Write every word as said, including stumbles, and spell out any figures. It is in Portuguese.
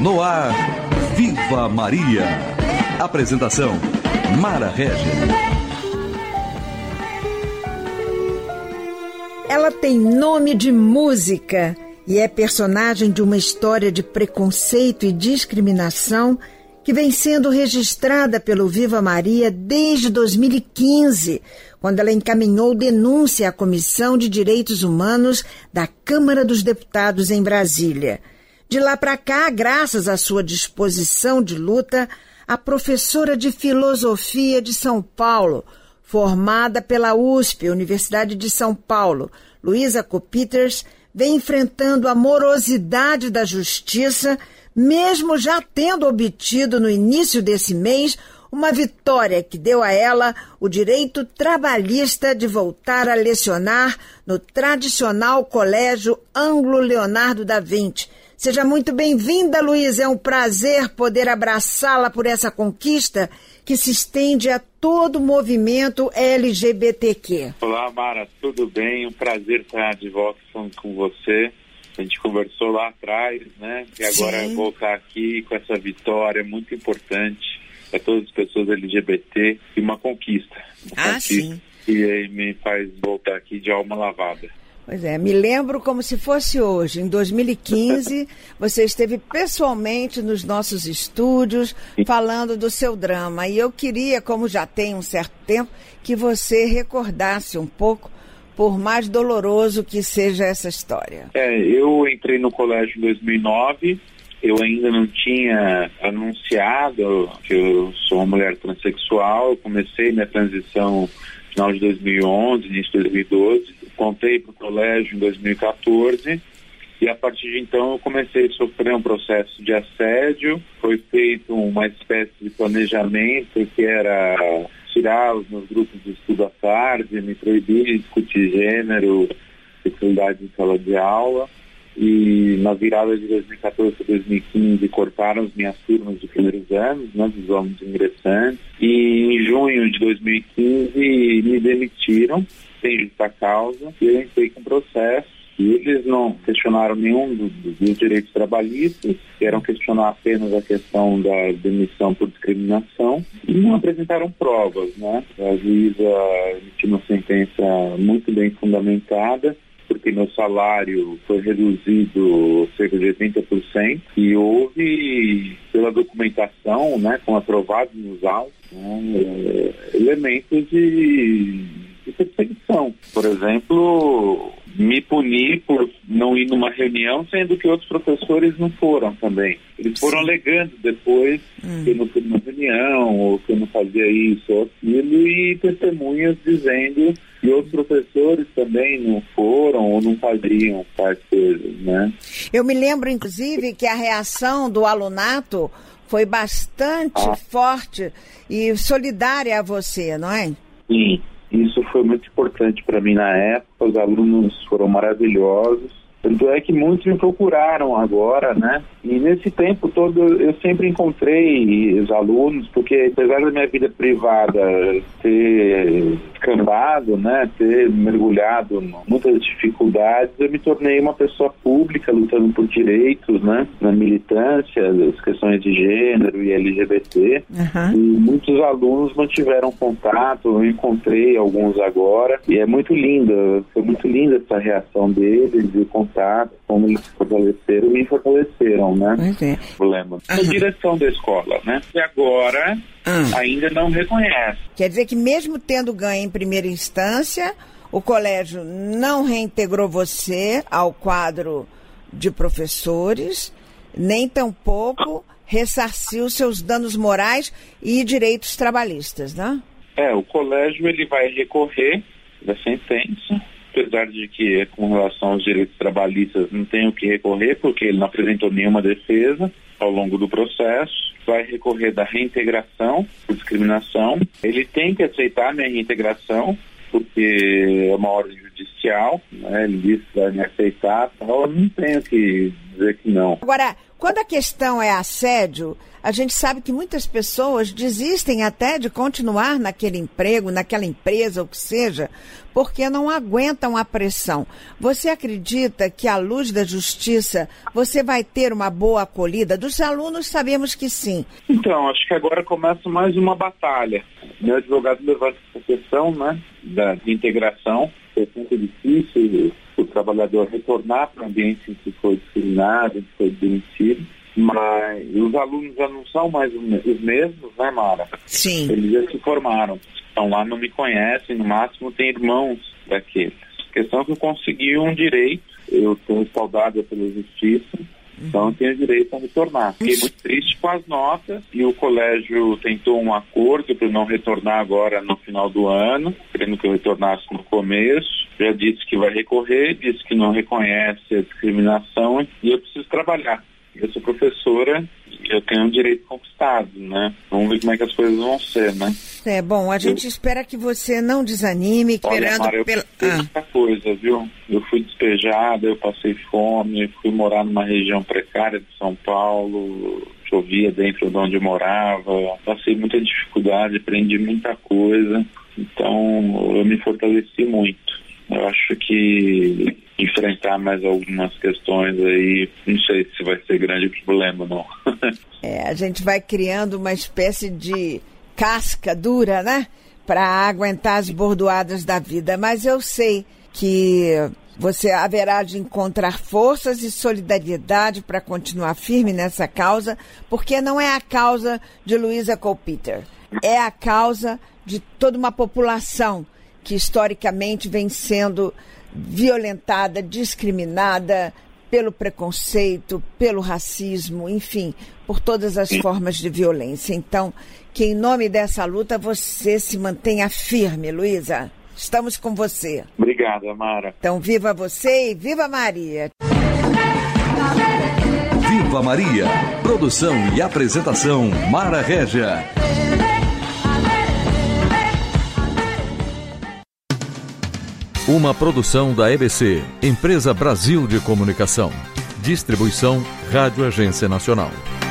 No ar, Viva Maria. Apresentação, Mara Régia. Ela tem nome de música e é personagem de uma história de preconceito e discriminação que vem sendo registrada pelo Viva Maria desde dois mil e quinze, quando ela encaminhou denúncia à Comissão de Direitos Humanos da Câmara dos Deputados em Brasília. De lá para cá, graças à sua disposição de luta, a professora de Filosofia de São Paulo, formada pela U S P, Universidade de São Paulo, Luísa Copiters, vem enfrentando a morosidade da justiça, mesmo já tendo obtido no início desse mês uma vitória que deu a ela o direito trabalhista de voltar a lecionar no tradicional Colégio Ângulo Leonardo da Vinci. Seja muito bem-vinda, Luísa. É um prazer poder abraçá-la por essa conquista que se estende a todo o movimento L G B T Q. Olá, Mara. Tudo bem? Um prazer estar de volta com você. A gente conversou lá atrás, né? E agora Sim. voltar aqui com essa vitória muito importante para todas as pessoas L G B T e uma conquista. Uma ah, conquista sim. Que me faz voltar aqui de alma lavada. Pois é, me lembro como se fosse hoje. Em dois mil e quinze, você esteve pessoalmente nos nossos estúdios falando do seu drama. E eu queria, como já tem um certo tempo, que você recordasse um pouco, por mais doloroso que seja essa história. É, eu entrei no colégio em dois mil e nove, eu ainda não tinha anunciado que eu sou uma mulher transexual. Eu comecei minha transição no final de dois mil e onze, início de dois mil e doze. Contei para o colégio em dois mil e quatorze e a partir de então eu comecei a sofrer um processo de assédio. Foi feito uma espécie de planejamento que era tirar os meus grupos de estudo à tarde, me proibir de discutir gênero, sexualidade em sala de aula. E na virada de dois mil e quatorze para dois mil e quinze cortaram as minhas turmas de primeiros anos, né, dos alunos ingressantes. E em junho de dois mil e quinze me demitiram sem justa causa, e eu entrei com processo, e eles não questionaram nenhum dos, dos direitos trabalhistas, queriam questionar apenas a questão da demissão por discriminação, e não apresentaram provas, né? A juíza emitiu uma sentença muito bem fundamentada, porque meu salário foi reduzido cerca de oitenta por cento, e houve, pela documentação, né, com aprovados nos autos, né, elementos de... de perseguição. Por exemplo, me punir por não ir numa reunião, sendo que outros professores não foram também. Eles foram Sim. alegando depois hum. que eu não fui numa reunião, ou que eu não fazia isso ou aquilo, e testemunhas dizendo que outros professores também não foram ou não faziam tais coisas, né? Eu me lembro, inclusive, que a reação do alunato foi bastante ah. forte e solidária a você, não é? Sim. Isso foi muito importante para mim na época, os alunos foram maravilhosos. Tanto é que muitos me procuraram agora, né? E nesse tempo todo eu sempre encontrei os alunos, porque apesar da minha vida privada ter escambado, né? Ter mergulhado em muitas dificuldades, eu me tornei uma pessoa pública lutando por direitos, né? Na militância, das questões de gênero e L G B T. Uhum. E muitos alunos mantiveram contato, eu encontrei alguns agora. E é muito linda, foi muito linda essa reação deles e contato, como eles se fortaleceram e me fortaleceram, né? Okay. Problema. A direção da escola, né? E agora uhum. ainda não reconhece. Quer dizer que mesmo tendo ganho em primeira instância, o colégio não reintegrou você ao quadro de professores, nem tampouco ressarciu seus danos morais e direitos trabalhistas, né? É, o colégio ele vai recorrer da sentença, apesar de que com relação aos direitos trabalhistas não tem o que recorrer, porque ele não apresentou nenhuma defesa ao longo do processo, vai recorrer da reintegração por discriminação. Ele tem que aceitar a minha reintegração, porque é uma ordem judicial, né? Ele disse que vai me aceitar, então eu não tenho que dizer que não. Agora, Quando a questão é assédio, a gente sabe que muitas pessoas desistem até de continuar naquele emprego, naquela empresa, ou que seja, porque não aguentam a pressão. Você acredita que, à luz da justiça, você vai ter uma boa acolhida? Dos alunos, sabemos que sim. Então, acho que agora começa mais uma batalha. Meu advogado levou essa questão, né, da de integração. É muito difícil o trabalhador retornar para o ambiente em que foi discriminado, em que foi demitido. Mas os alunos já não são mais os mesmos, né, Mara? Sim. Eles já se formaram. Estão lá, não me conhecem, no máximo tem irmãos daqueles. A questão é que eu consegui um direito, eu estou respaldado pela justiça, então eu tenho direito a retornar. Fiquei muito triste com as notas e o colégio tentou um acordo para não retornar agora no final do ano, querendo que eu retornasse no começo. Já disse que vai recorrer, disse que não reconhece a discriminação e eu preciso trabalhar. Eu sou professora e eu tenho um direito conquistado, né? Vamos ver como é que as coisas vão ser, né? É, bom, a gente eu... espera que você não desanime, esperando... Olha, Mara, eu pela... passei ah. muita coisa, viu? Eu fui despejada, eu passei fome, fui morar numa região precária de São Paulo, chovia dentro de onde eu morava, passei muita dificuldade, aprendi muita coisa, então eu me fortaleci muito. Eu acho que enfrentar mais algumas questões aí, não sei se vai ser grande problema, não. É, a gente vai criando uma espécie de casca dura, né? Para aguentar as bordoadas da vida. Mas eu sei que você haverá de encontrar forças e solidariedade para continuar firme nessa causa, porque não é a causa de Luísa Colpeter, é a causa de toda uma população que historicamente vem sendo violentada, discriminada pelo preconceito, pelo racismo, enfim, por todas as formas de violência. Então, que em nome dessa luta você se mantenha firme, Luísa. Estamos com você. Obrigada, Mara. Então, viva você e viva Maria. Viva Maria. Produção e apresentação, Mara Régia. Uma produção da E B C, Empresa Brasil de Comunicação. Distribuição Rádio Agência Nacional.